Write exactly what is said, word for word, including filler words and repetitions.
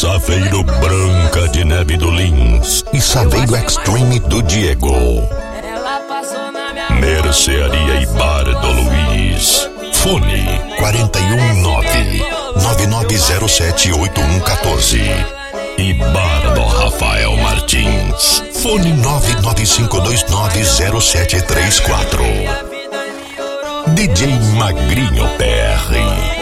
Saveiro Branca de Neve do Lins e Saveiro Extreme do Diego. Mercearia e Bar do Luiz. Fone quatro um nove, nove nove zero sete, oito um um quatro. E Bar do Rafael Martins. Fone nove nove cinco dois nove zero sete três quatro. D J Magrinho P R.